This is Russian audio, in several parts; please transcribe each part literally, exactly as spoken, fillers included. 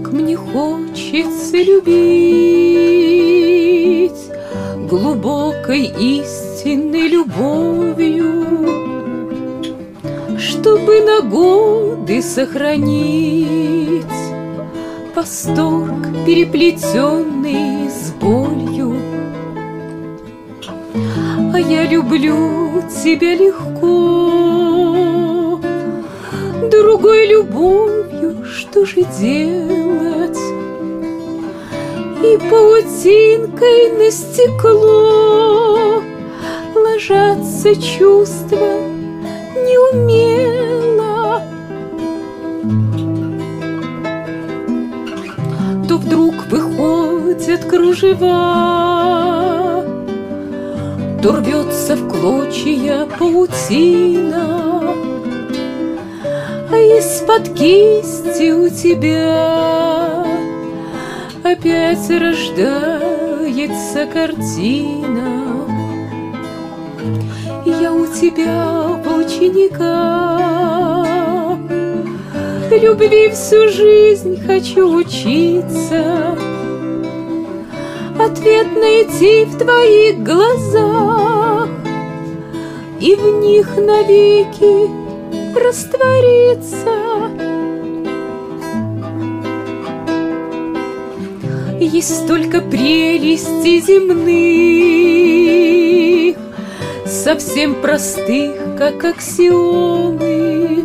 Как мне хочется любить глубокой истинной любовью, чтобы на годы сохранить восторг, переплетенный с болью. А я люблю тебя легко, другой любовью что же делать? И паутинкой на стекло ложатся чувства неумело. То вдруг выходят кружева, то рвется в клочья паутина, а из-под кисти у тебя опять рождается картина. Я у тебя в учениках любви всю жизнь хочу учиться, ответ найти в твоих глазах и в них навеки раствориться. Есть столько прелестей земных, совсем простых, как аксиомы.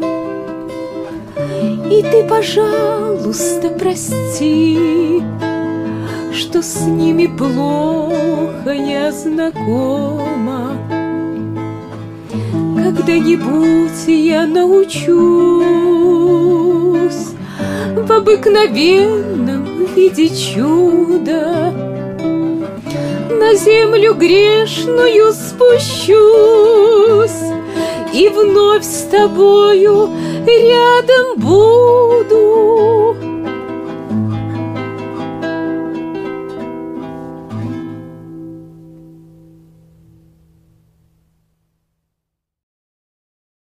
И ты, пожалуйста, прости, что с ними плохо я знакома. Когда-нибудь я научусь в обыкновенном видеть чудо, на землю грешную спущусь и вновь с тобою рядом буду.